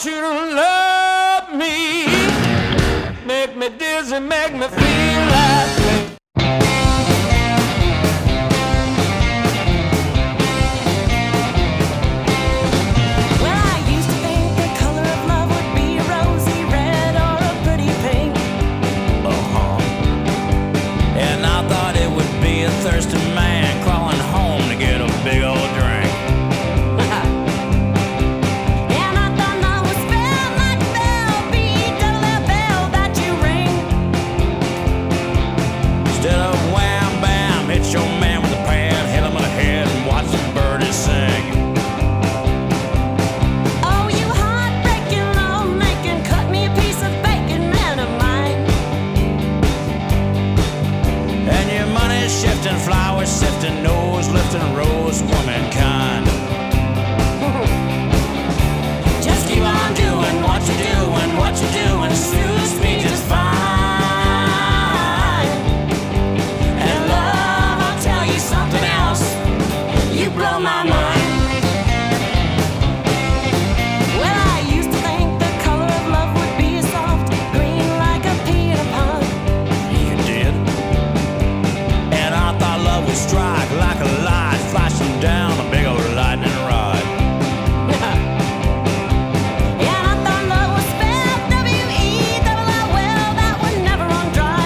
want you to love me. Make me dizzy, make me feel like me. Thirsty man crawling home to get a big old drink. And I thought love was spelled like bell, B-double-L-bell that you ring. Instead of wham bam, hit your man with a pad, hit him in the head and watch the birdies sing. Oh, you heartbreaking, love-making, cut me a piece of bacon, man of mine. And your money's shifting, flowers sifting, nose lifting, rose womankind. Just keep on doing what you're doing, what you're doing suits me just fine. And love, I'll tell you something else, you blow my mind. Well, I used to think the color of love would be a soft green like a pea in a pond. You did. And I thought love would strike like a light flashing down a big old lightning rod. And I thought love was spelled W-E-double-L, well, that would never run dry.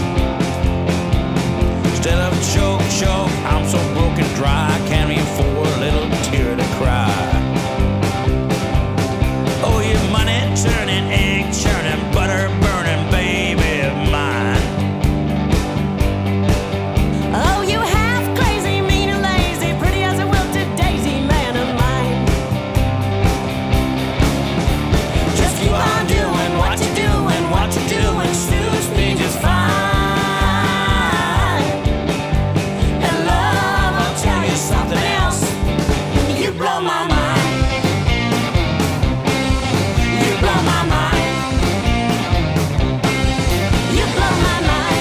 Instead of choke, choke, I'm so broken dry, I can't even afford a little tear to cry. Oh, your money turning, ink churning, butter burning, baby of mine. Oh, you half crazy, mean and lazy, pretty as a wilted daisy, man of mine. Just keep on doing what you're doing, what you're doing suits me just fine. And love, I'll tell you something else, you blow my mind. You blow my mind. You blow my mind.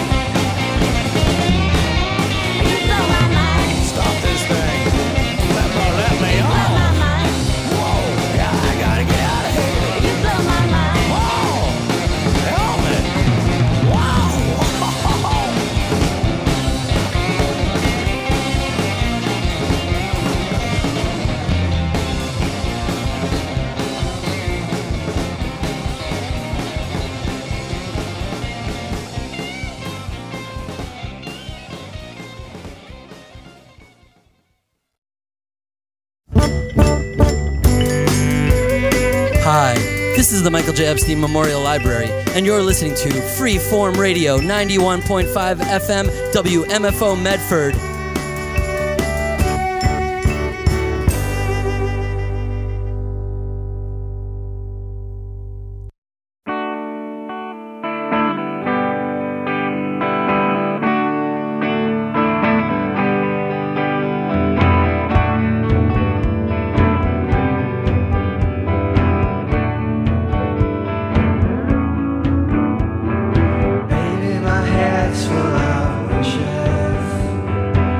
You blow my mind. Stop this thing. Let me You blow on. my mind. Whoa, yeah, I gotta get out of here. You blow my mind. Whoa, help me. Wow. Hi, this is the Michael J. Epstein Memorial Library, and you're listening to Freeform Radio 91.5 FM WMFO Medford. Baby, my head's full of wishes.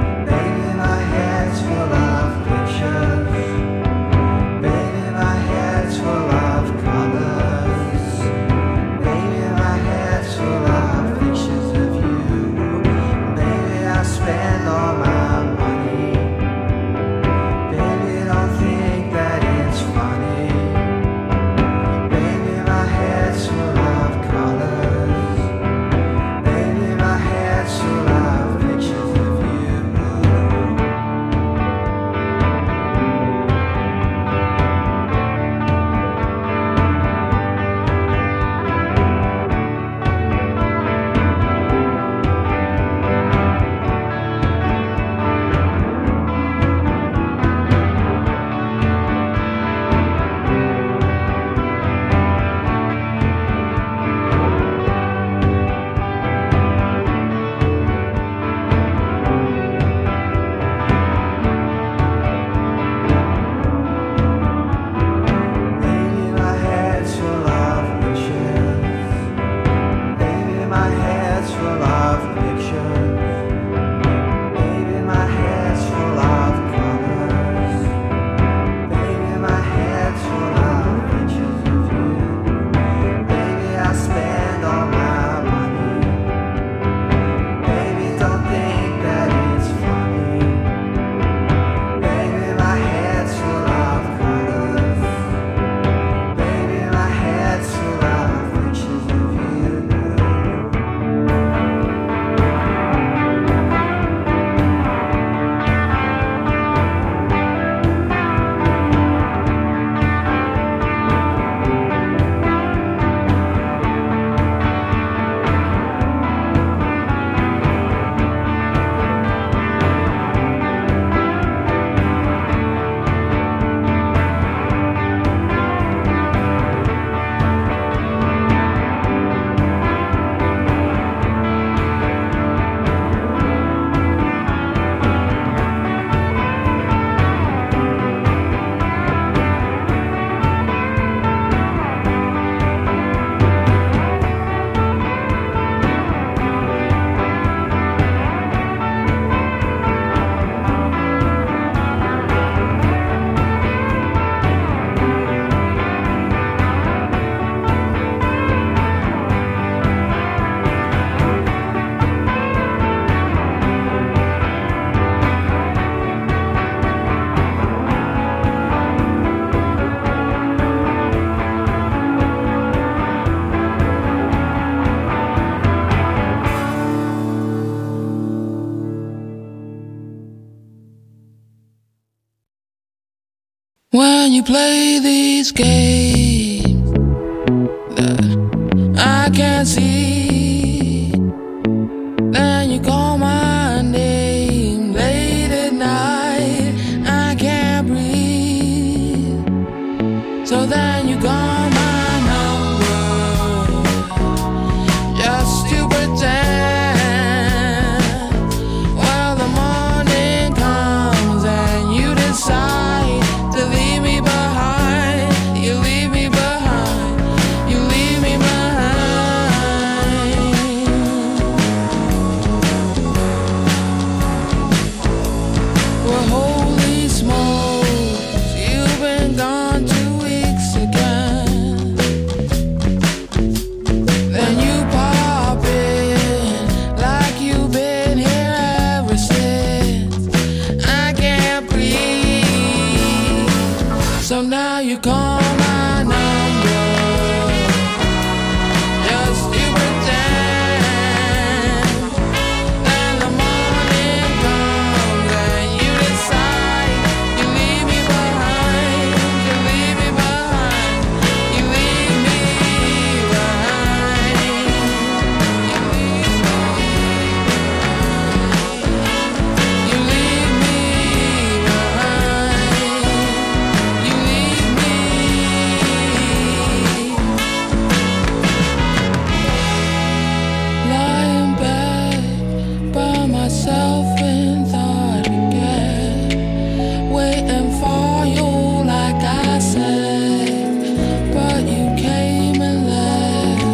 play these games that I can't see. Then you call my name late at night, I can't breathe. So then you call my number just to pretend. Well, the morning comes and you decide to leave me behind. You leave me behind. You leave me behind. Well, holy smokes, you've been gone 2 weeks again. Then you pop in like you've been here ever since. I can't breathe. So now you call my number just to pretend. Then the morning comes and you decide you leave me behind. You leave me behind. You leave me behind. You leave me behind. You leave me lying back by myself in thought again, waiting for you like I said, but you came and left.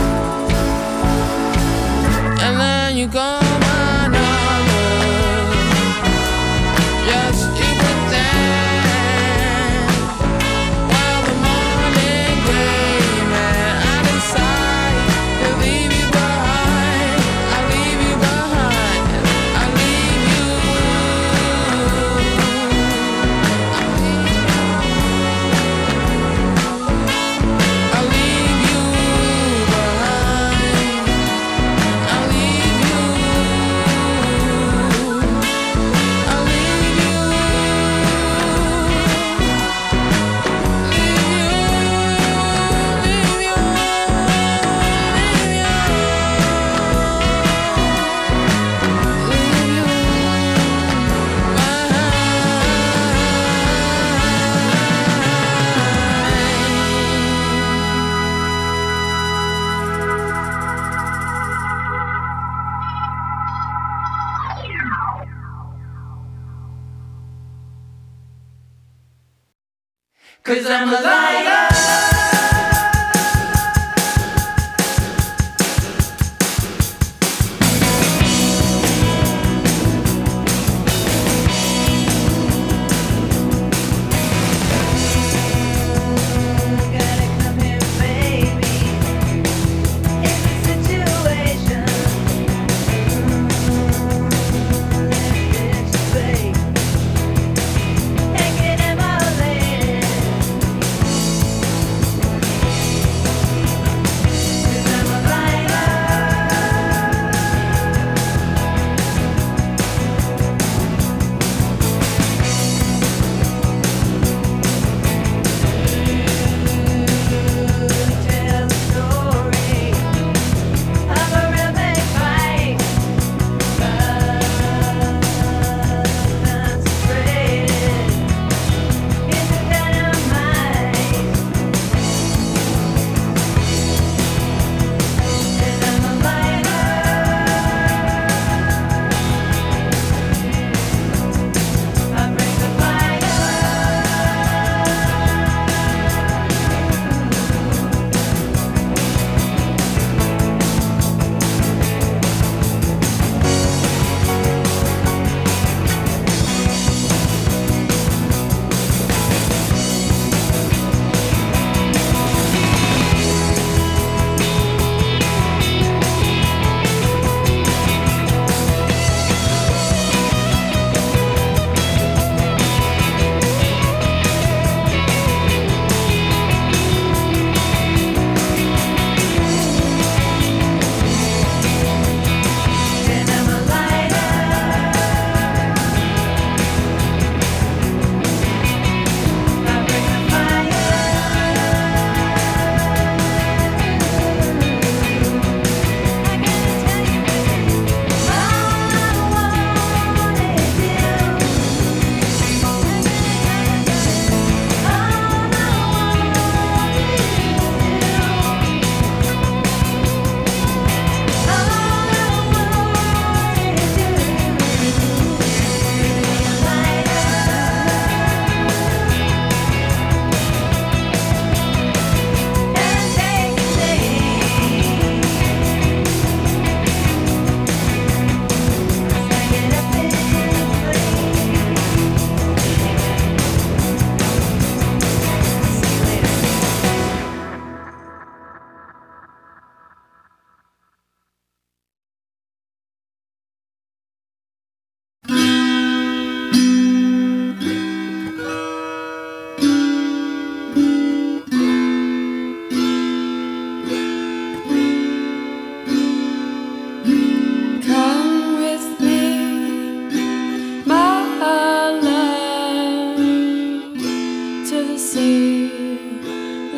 And then you call my number just to pretend. Well, the morning came and I decide to leave you behind. I leave you behind. I leave you. I leave you behind. I leave you. I leave you. Cause I'm a liar. Gotta come here, baby. It's a situation. It's fake. Take it in my lane.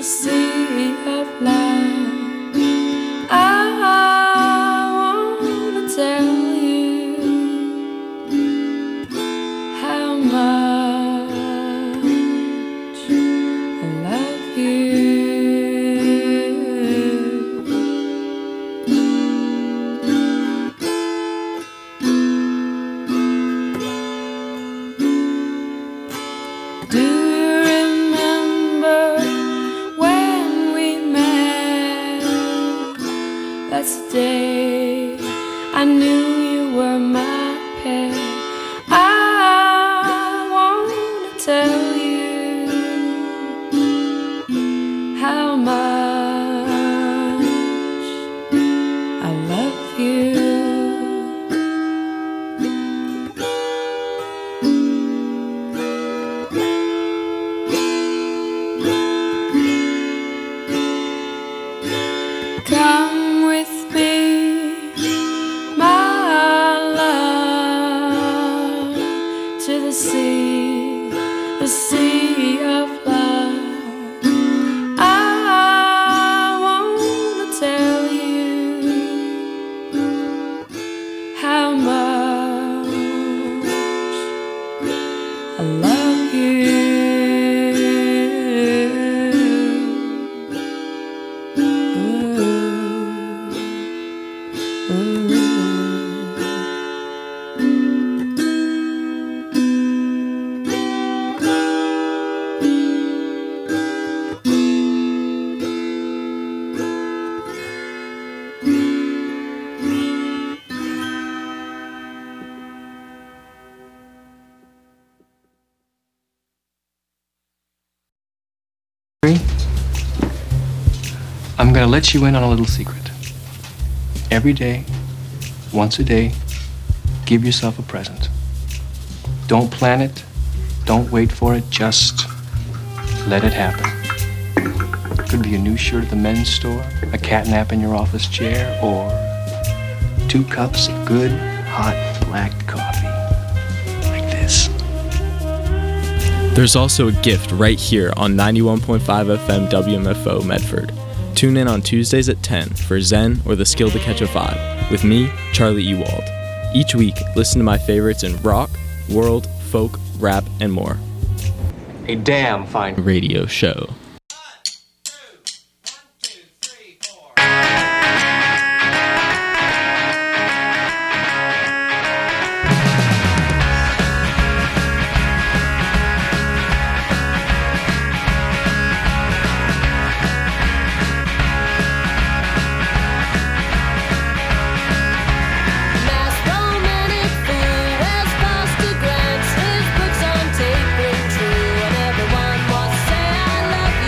sea of love. I wanna tell you how much I love you. Do you remember when we met? That's the day I knew you were my pet. I wanna tell you how much I love you. Come with me, my love, to the sea of love. I wanna tell you how much I love you. I'm gonna let you in on a little secret. Every day, once a day, give yourself a present. Don't plan it, don't wait for it, just let it happen. Could be a new shirt at the men's store, a cat nap in your office chair, or 2 cups of good, hot, black coffee. Like this. There's also a gift right here on 91.5 FM WMFO Medford. Tune in on Tuesdays at 10 for Zen or The Skill to Catch a Vibe with me, Charlie Ewald. Each week, listen to my favorites in rock, world, folk, rap, and more. A damn fine Radio show. Mass romantic fool wears Foster Grants. His books on tape ring true, and everyone wants to say I love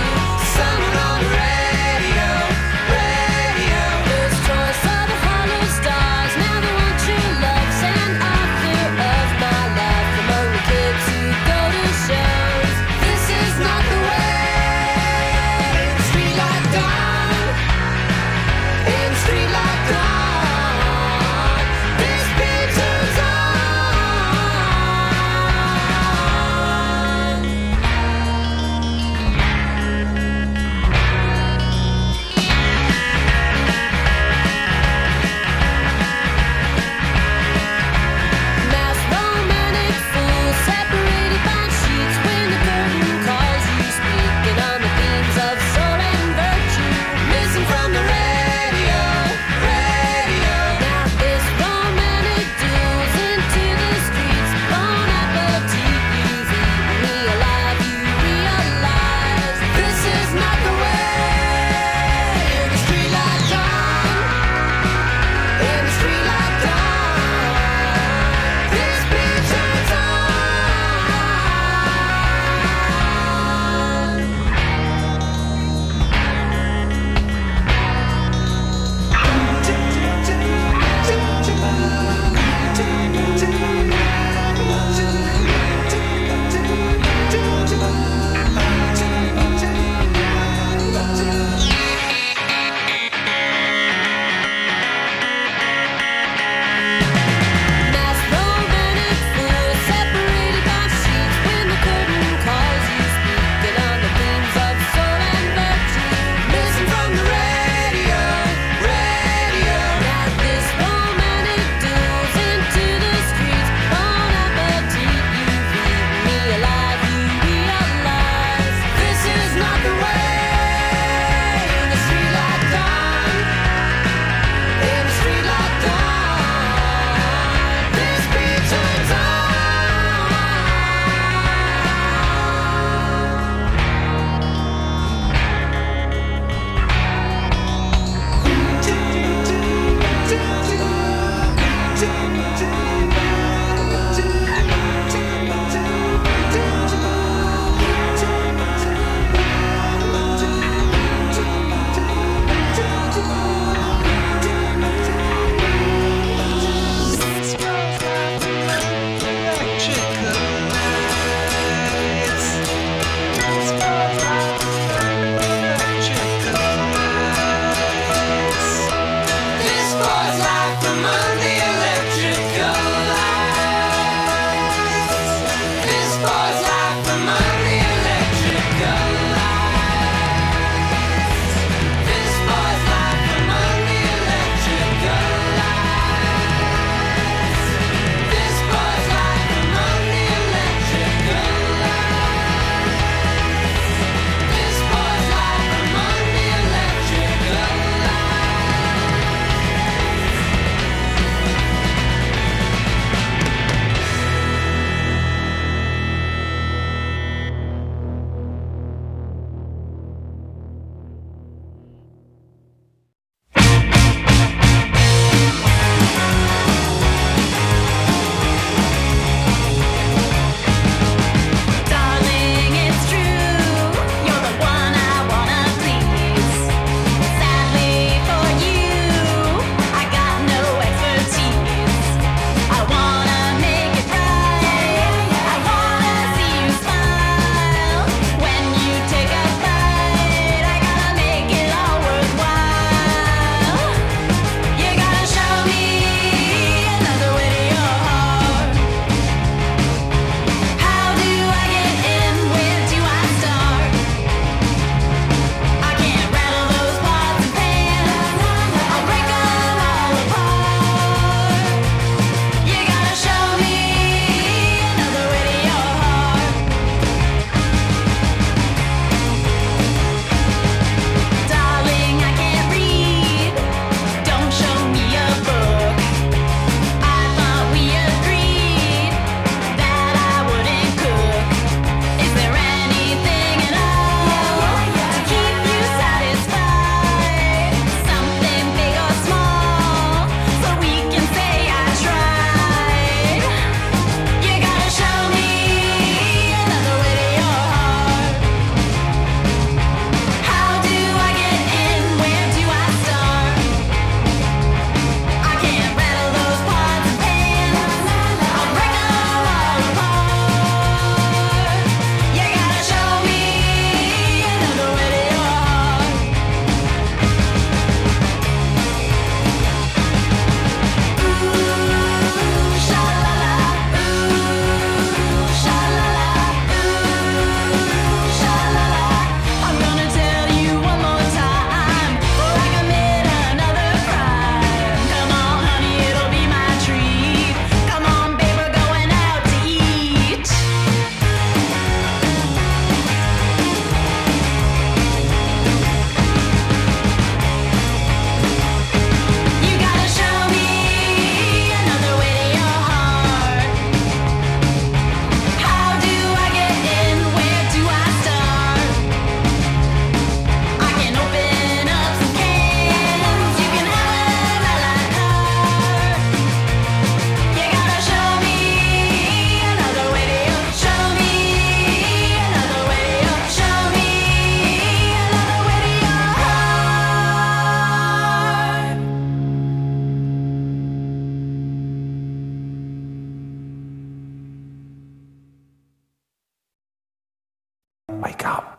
wake up.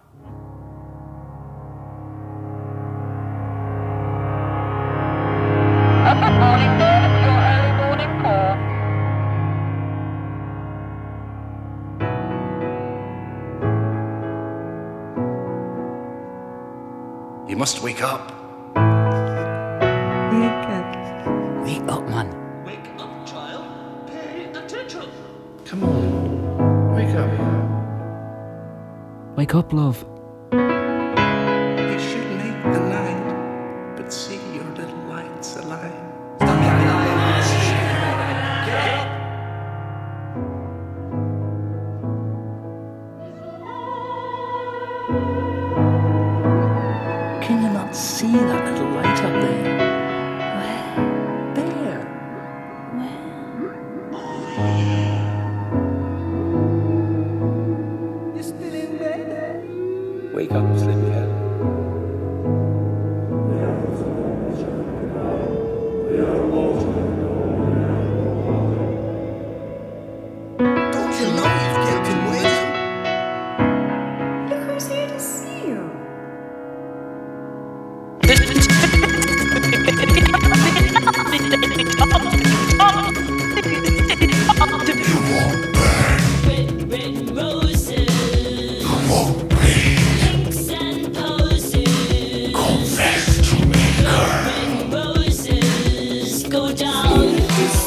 You must wake up. Wake up, man. Wake up, child. Pay attention. Come on. Wake up. Wake up, love. You should make the night, but see your little lights alive. Can you not see that little light up there? Where? There. You still in bed? Wake up, sleepyhead. Don't you know you've kept him waiting? Look who's here to see you. Red roses, pinks and posies. Confess to me, girl. Red roses go down.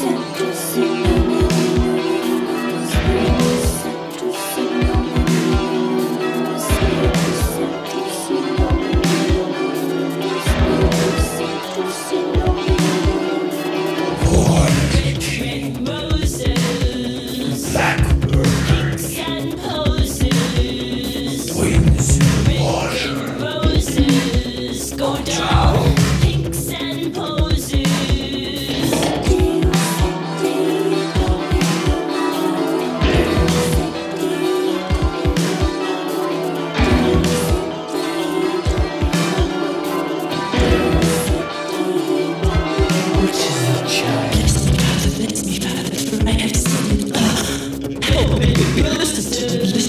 Red roses, pinks and posies. Twins in water. Red roses go down. Pinks and posies.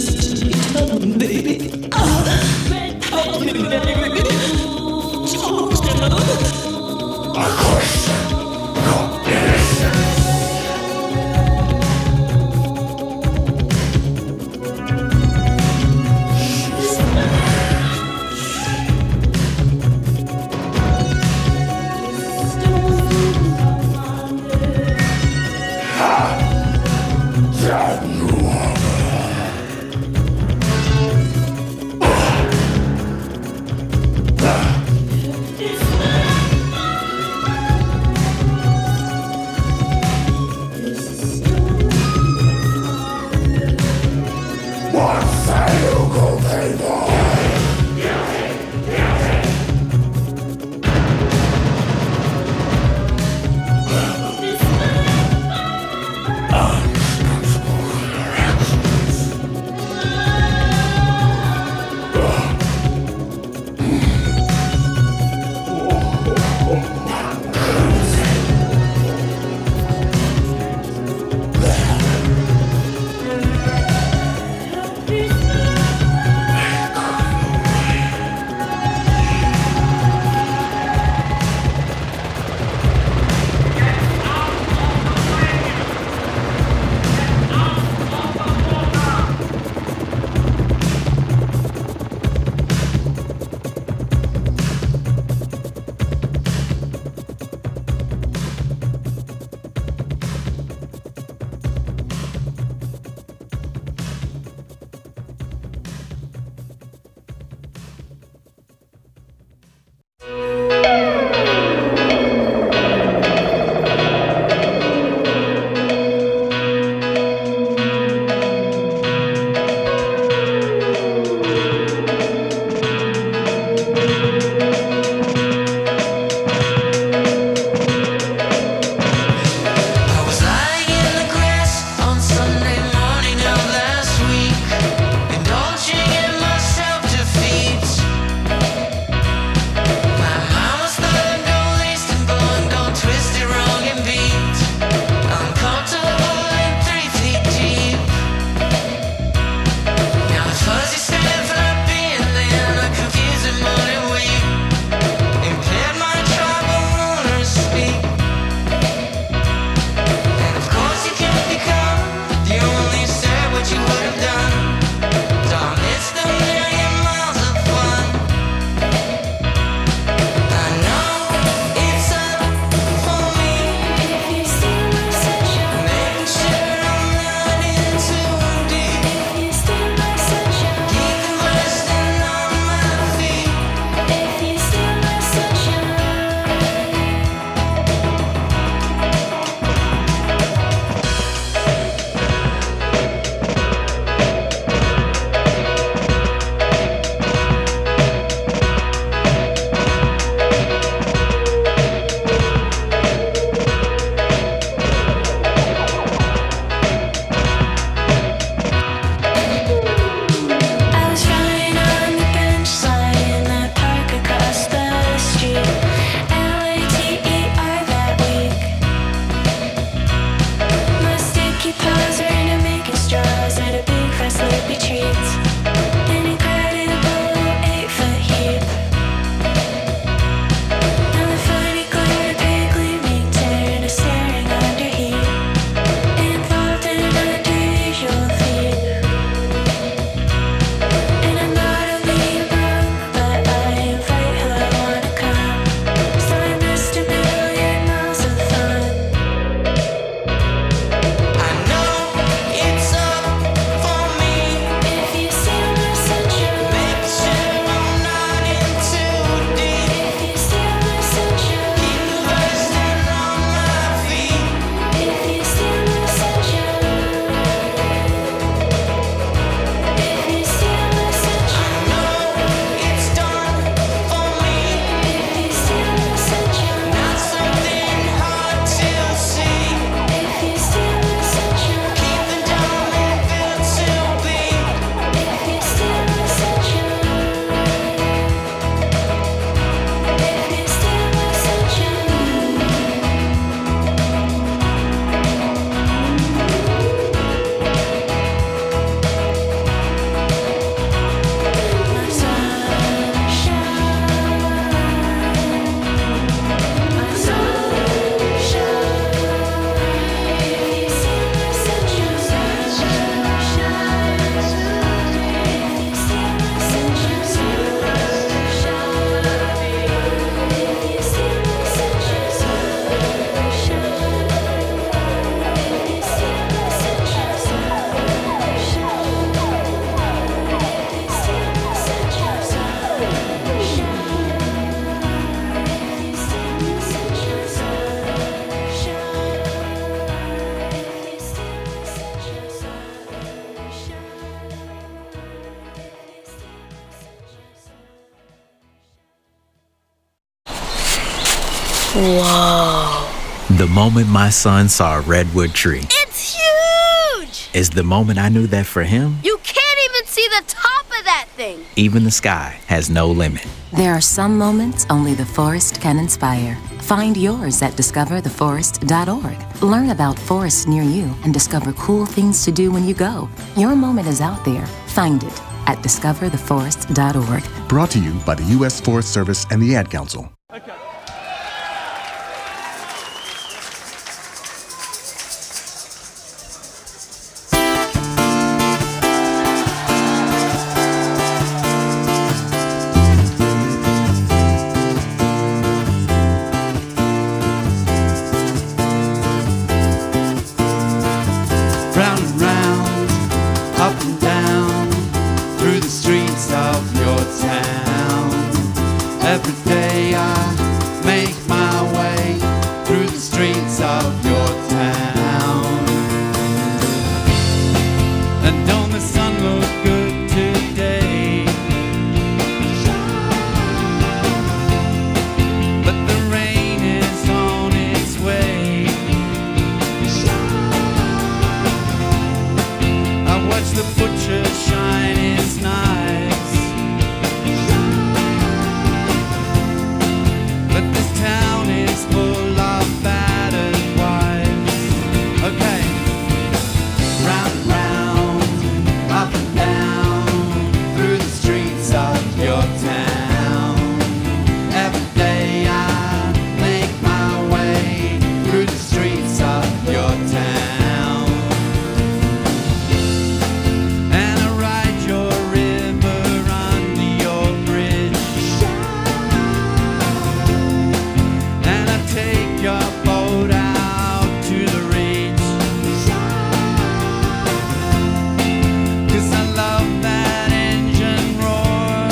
Red rose. Whoa. The moment my son saw a redwood tree It's huge! is the moment I knew that for him, You can't even see the top of that thing. even the sky has no limit. There are some moments only the forest can inspire. Find yours at discovertheforest.org. Learn about forests near you and discover cool things to do when you go. Your moment is out there. Find it at discovertheforest.org. Brought to you by the U.S. Forest Service and the Ad Council. Round and round, up and down, through the streets of your town. Every day I make my way through the streets of your town. And don't the sun look good today? But the rain is on its way. I watch the butcher shine his knives, but this town is full of battered wives. Okay, round and round, up and down, through the streets of your town. Every day I make my way through the streets of your town. And I ride your river under your bridge. And I take your boat out to the reach. 'Cause I love that engine roar.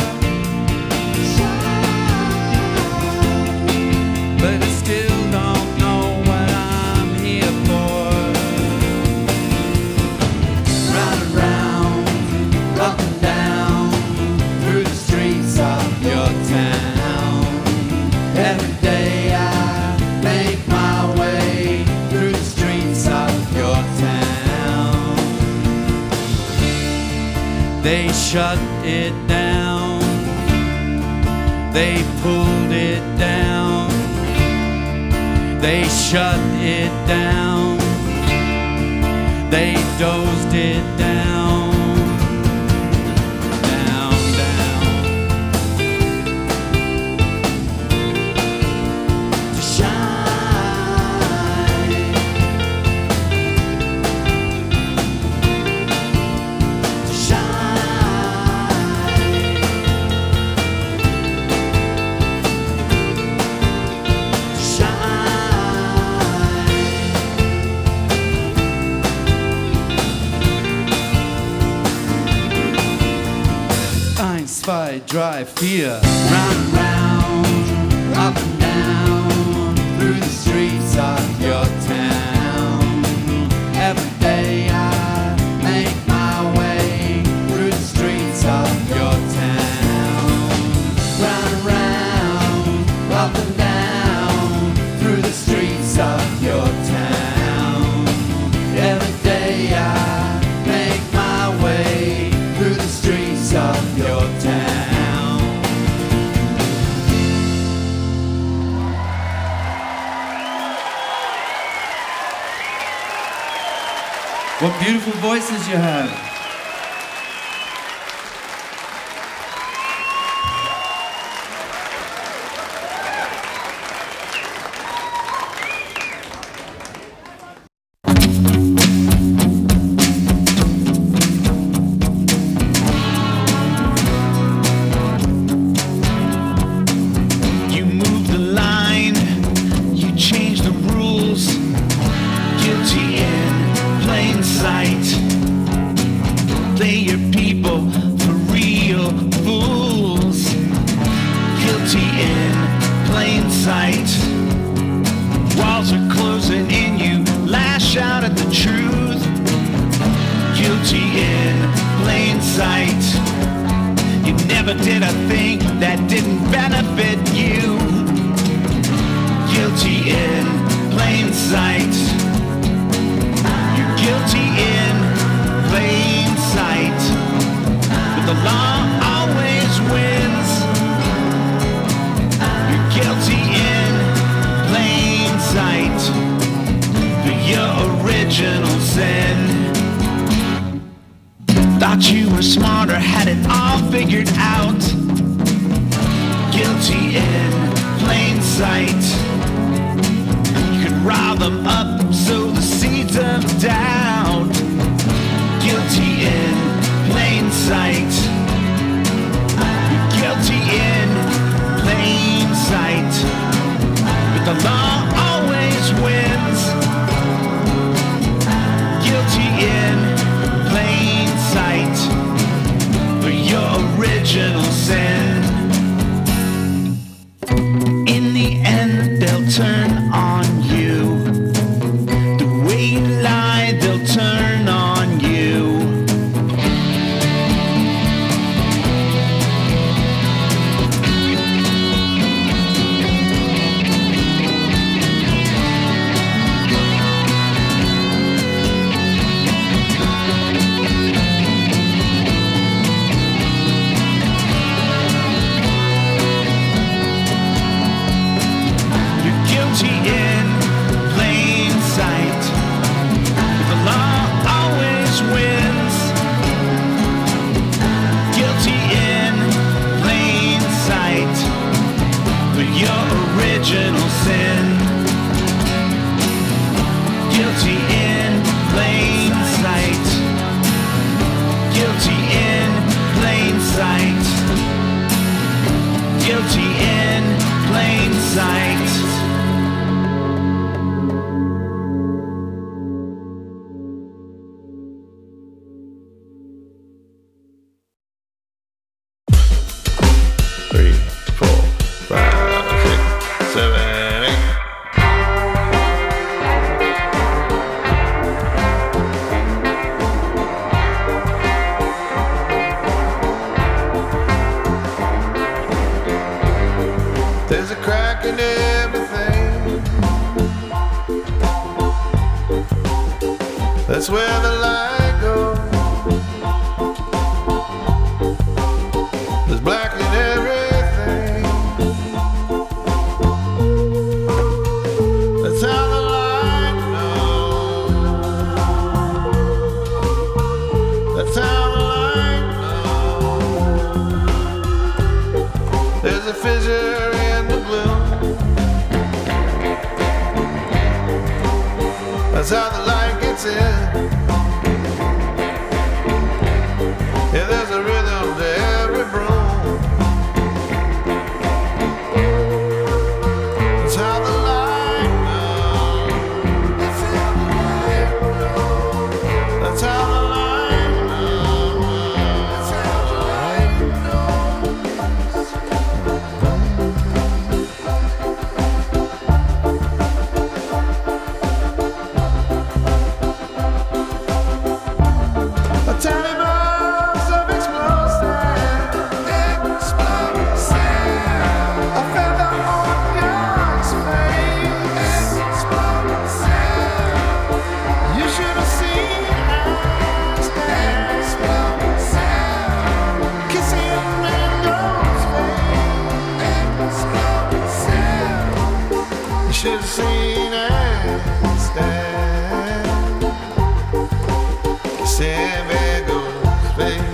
But I still don't know what I'm here for. Round and round, up and down, through the streets of your town. Every day I make my way through the streets of your town. They shut it down. They pulled it down. They shut it down. They dozed it down. Down, down. To shine. To shine. To shine. Eins, zwei, drei, vier. Round and round, up and down, through the streets of your town. Every day I make my way through the streets of your town. Round and round, up and down, through the streets of your town. Every day I make my way through the streets of your town. What beautiful voices you have. You move the line, you change the rules. Guilty in plain sight. Play your people for real fools. Guilty in plain sight. Walls are closing in, you lash out at the truth. Guilty in plain sight. You never did a thing that didn't benefit you. guilty in plain sight. You're guilty in plain sight. But the law always wins. You're guilty in plain sight for your original sin. Thought you were smarter, had it all figured out. Guilty in plain sight. You could rile them up, sow the seeds of doubt. Guilty in plain sight. You're guilty in plain sight. But the law always wins. Guilty in plain sight for your original sin. In the end, they'll turn on you. The way you lie, they'll turn on you. Guilty in plain sight. But the law always wins. Guilty in plain sight for your original sin. Guilty in plain sight. Guilty in plain sight. Guilty in plain sight. There's a crack in everything. That's where the light goes. There's black in everything. That's how the light knows. That's how the light knows. There's a fissure in the blue. That's how the light gets in. Yeah, there's a rhythm to every broom. That's how the light knows. That's how the light knows. That's how the light knows. That's how the light A tiny box of explosive, a feather on God's face. You should have seen us dance, kissing Mango's face. You should have seen us dance, kissing Mango's face.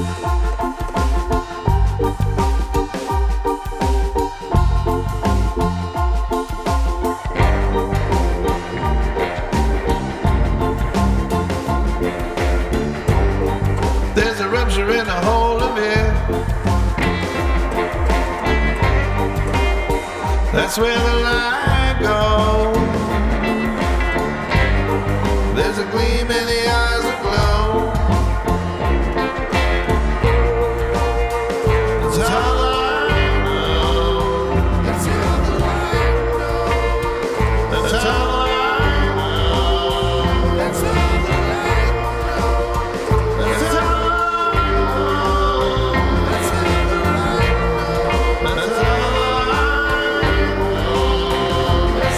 There's a rupture in the whole of it. That's where the light goes. There's a gleam in the eyes that glow. That's how the light knows. That's how the light knows. That's how the light knows. That's how the light knows. That's how the light knows. That's how the light knows.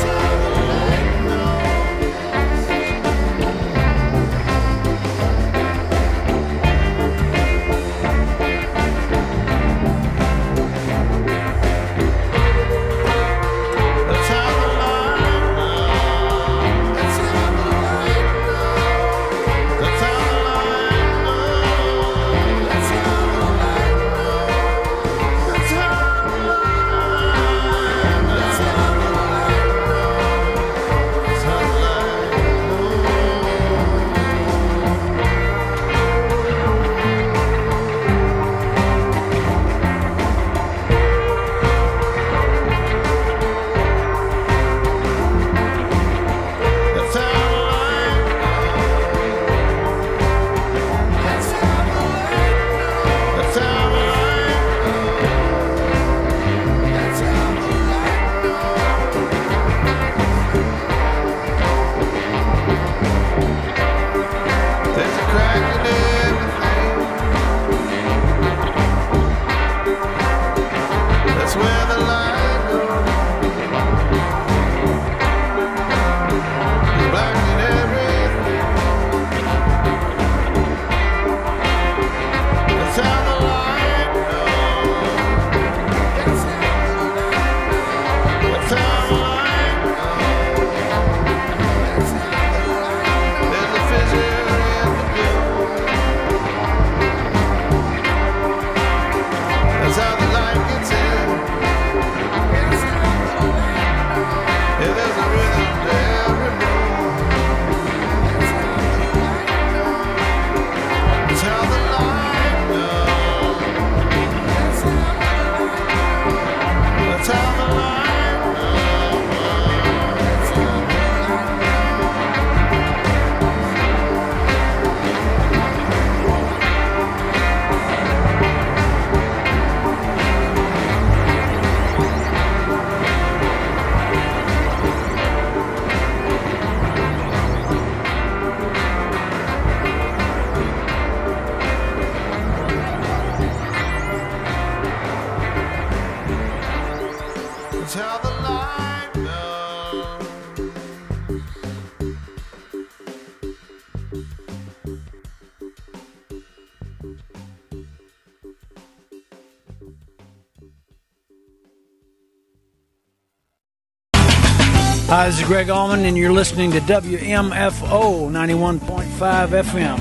That's how the light goes. Hi, this is Greg Allman, and you're listening to WMFO 91.5 FM.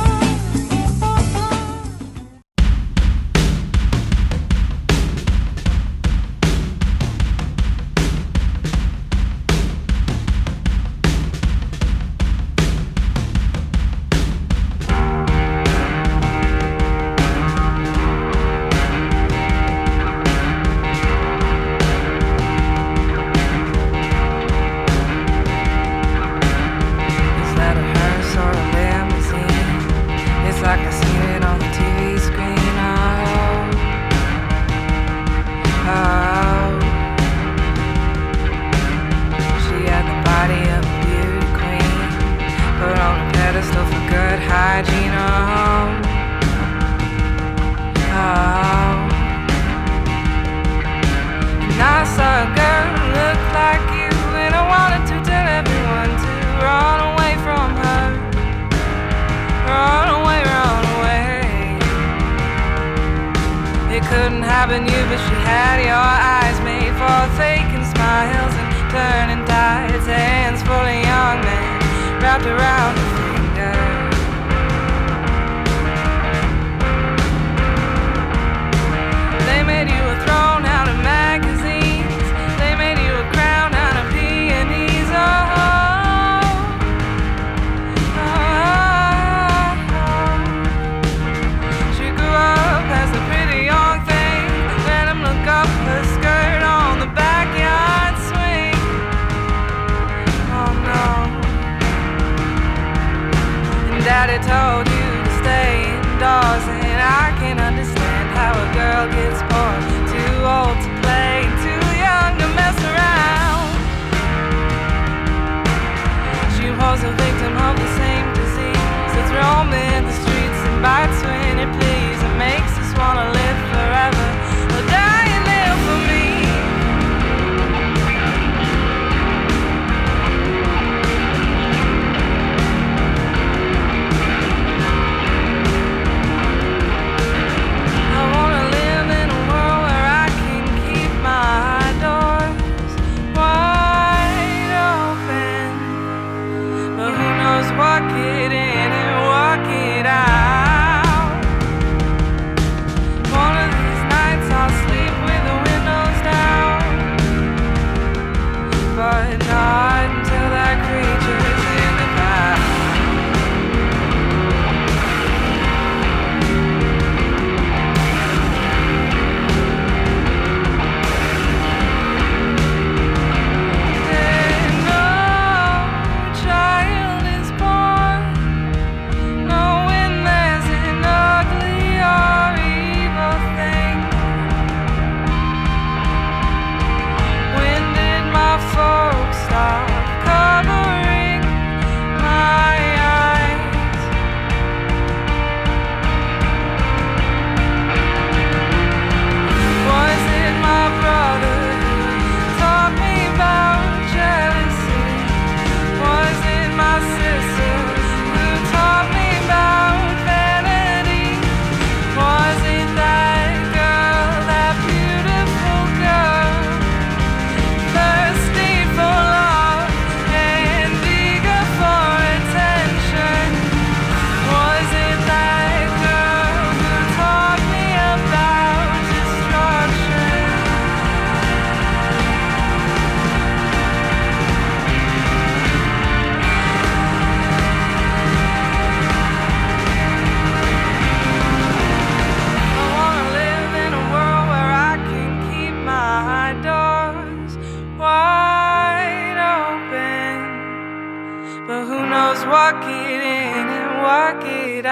walk it in and walk it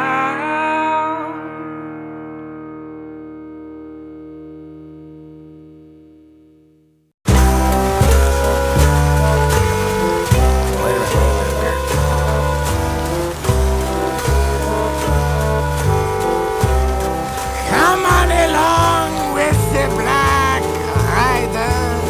out. Come on along with the black rider.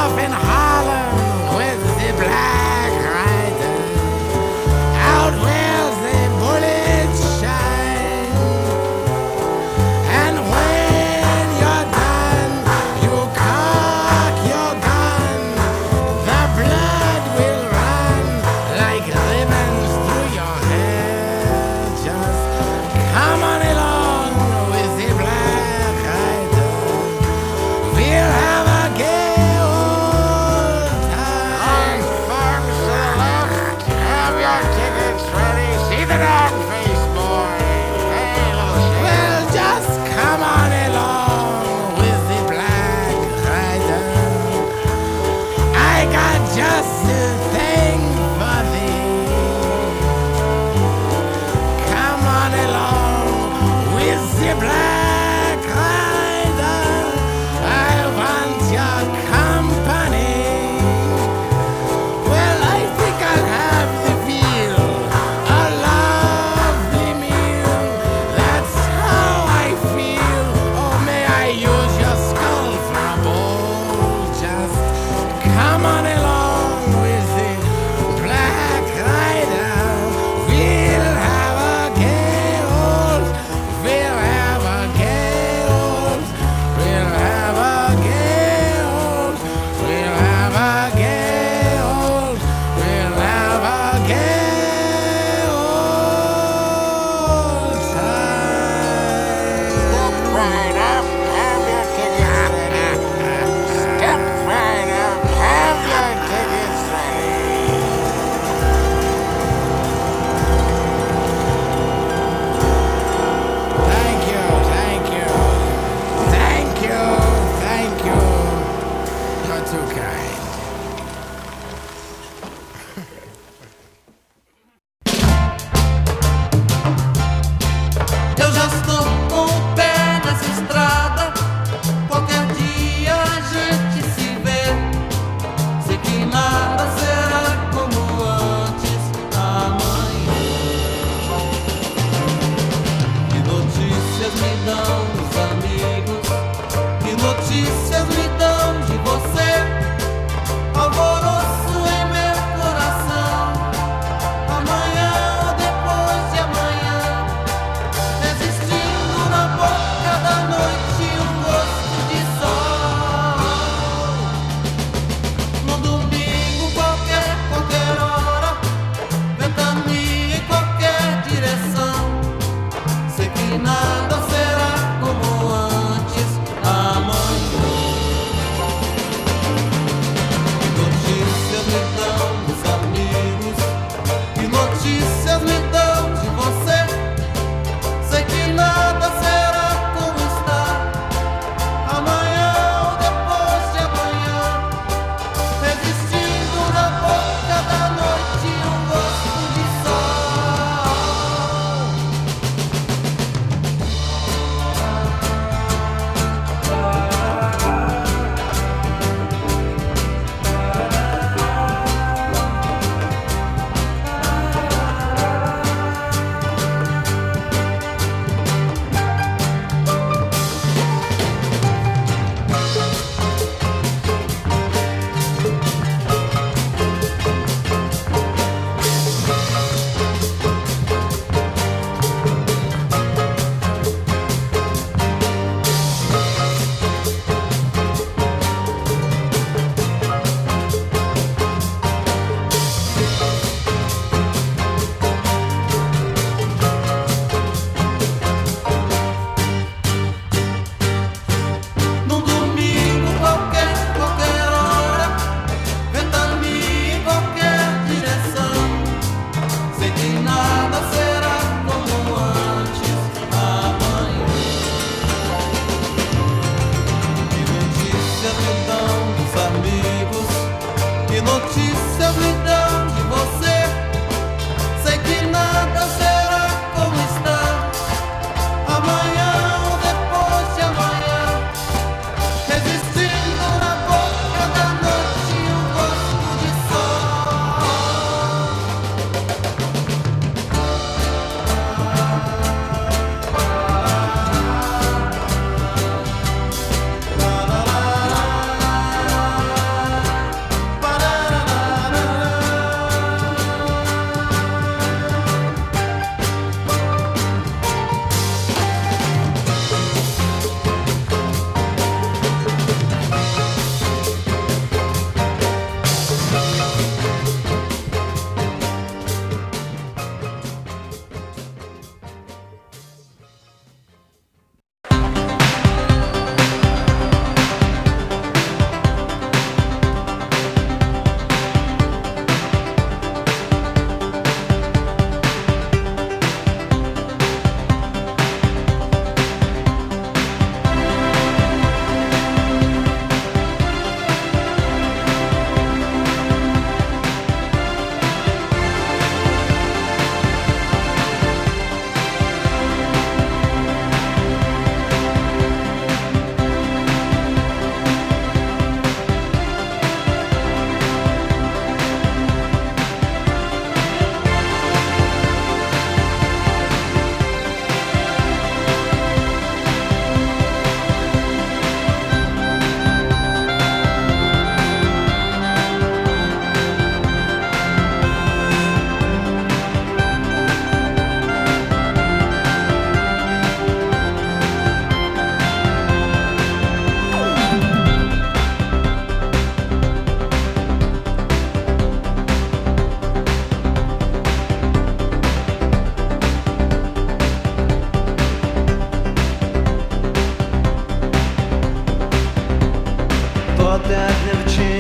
off in Harlem with the black rider, out where the bullets shine. And when you're done, you cock your gun. The blood will run like ribbons through your hair. Just come on along with the black rider. We'll have a gay old time. Farms to the left, have your tickets ready. See the dog face, boy. Hey, little shit. Well, just come on along with the black rider. I got just the thing for thee. Come on along with the black rider. I want your company. Well, I think I'll have the meal, a lovely meal. That's how I feel. Oh, may I use your skull for a bowl? Just come on along with the black rider. We'll have a gay old. We'll have a gay old. We'll have a gay old. We'll have a gay old. We'll have a gay old time. Step right up, have your tickets ready. Step right up, have your tickets ready. Thank you, thank you. Thank you, thank you. You're too kind. Eu já estou com o pé nessa estrada. Qualquer dia a gente se vê. Sei que nada será como antes amanhã. Que notícias me dão os amigos? Que notícias me dão de você? Alvoroço em meu coração. Amanhã ou depois de amanhã, existindo na boca da noite um gosto de sol. No domingo qualquer hora, ventania em qualquer direção. Sei que nada será como antes amanhã. Que notícias me dão dos amigos? Que notícias me dão de você? Sei que nada será como está. Amanhã ou depois de amanhã, existindo na boca da noite um gosto de sol. Num domingo qualquer hora, ventania em qualquer direção. Sei que nada será como antes amanhã. Que notícias me dão dos amigos? Que notícias me dão de você? Sei que nada será como está. Amanhã ou depois de amanhã, existindo na boca da noite um gosto de sol.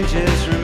changes.